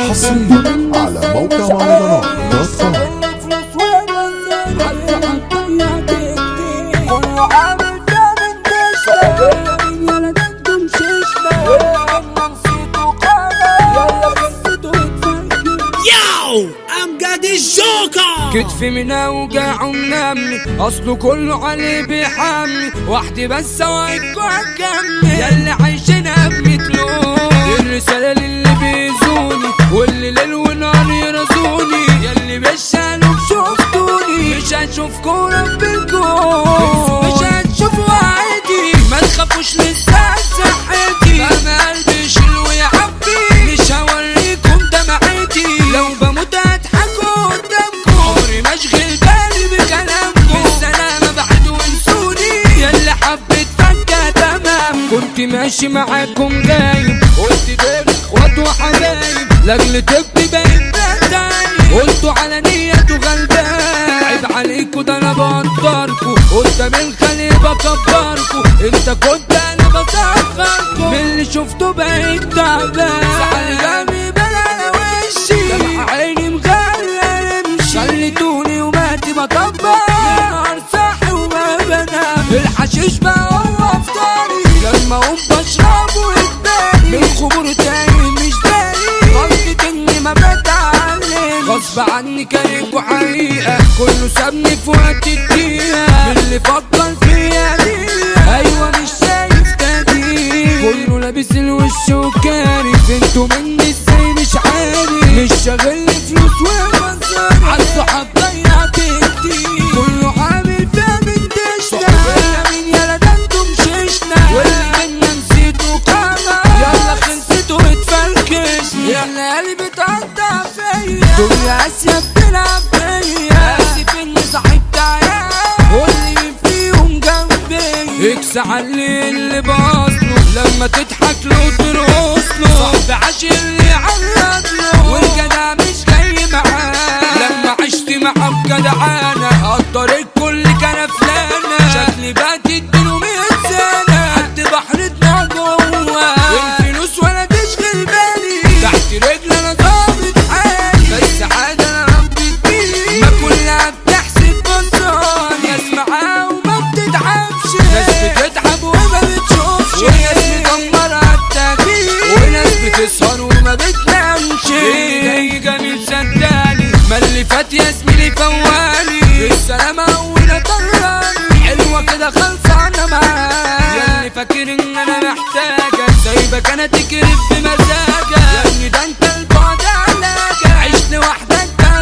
حصريا على موقع مهرجانات دوت كوم. امجد الجوكر كتفي من اوجاع ومنامني اصله كله عليه بيحمي وحدي بس واقف وهكمل ياللي عايشينها بمثلون الرسالة للي بيزوني واللي ليل ونهار يرزوني ياللي بيشالوا بشوفتوني مش هتشوفكوا رب الكون مش هتشوفوا عادي ما تخافوش لسه صحتي انا قلبي شيل ويعبي مش هوريكم دمعتي لو بموت هضحكوا قدامكم عمري ما اشغل بالي بكلامكم بالسلامة بعد وانسوني ياللي حبيت فجأة تمام كنت ماشي معاكم جايب قلت دول اخوات وحبايب لاجل تبقي بقيت تاني قلتوا على نيته غلبان عيب عليكوا ده انا بقدركوا قدام الخليل بكبركوا انت كنت انا بصغركوا من اللي شفته بقيت تعبان زعل جامي بلا وشي دمع عيني مغلى يمشي خليتوني وماتي بطبق نهار صاحي وما بنام الحشيش بقى هو افطاري لما اقوم بشرب ويتباني من خمور تاني مش داري غلطة اني ما بتعلم غصب عني كانت وحقيقة كله سابني في وقت الدقيقة من اللي فكر فيا دي ايوه مش شايف تاني كله لابس الوش وكاري انتوا مني ازاي مش عارف مش شاغلني فلوس ومنظر عالصحاب ضيعت كتير كله عامل فيها من دشنا مين يالا ده انتم ششنا واللي منا نسيته قامة يلا خلصتوا اتفركشنا يلا قلبي اتقطع فيا دنيا اسيا بتلعب فيا اسف اني صاحبت عيال واللي فيهم جنبي اكس علي اللي باصله لما تضحك له ترقص له صاحب عاشر اللي علق له والجدع مش جاي معاه لما عشت معاه بجدعانة قدر الكل كان فلانة شكلي بقى تديله 100 سنة قد بحر دماغ جوه الفلوس ولا تشغل بالي تحت رجلي انا ضابط حالي بس عادي انا ربي كبير ما كلها بتحسب بصان ناس معاه وما بتتعبش ناس بتتعب وما بتشوفش وناس مدمرة عالتغيير وناس بتسهر وما بتنامش جاي جميل صدقني ما اللي فات يا زميلي فواني السلامة أولى طراني حلوة كده خلصانة معاك يا اللي فاكر إن أنا محتاجك سايبك أنا تكرف بمزاجك يا ابني ده أنت البعد علاجك عيش لوحدك ده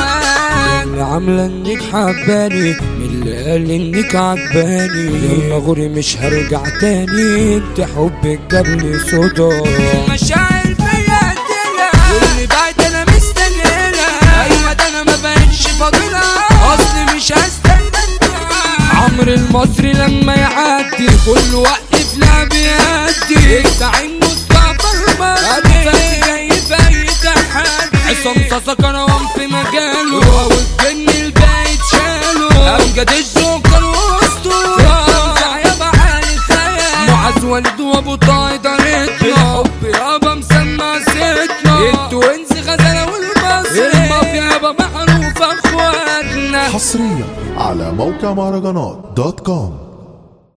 دواك اللي عاملة إنك حباني من اللي قال إنك عجباني يلا غوري مش هرجع تاني أنت حبك جابلي صدى مشاعر فيا واللي بعد انا مستنيلها ايوه ده انا ما بقتش فاضلها اصلي مش هستنى عمرو المصري لما يعدي كله وقف لعب يهدي الزعيم مصطفى المصري جاي في اي تحدي عصام صاصا كروان في مجاله والجن الباقي اتشاله امجد الجوكر واسطوره يا بعالي الخيال معاذ ولد وابو طه دارتنا الحب يابا مسمى ستنا التوينز غزاله والمصري المافيا يابا معروفه اخواتنا حصريا على موقع مهرجانات دوت كوم.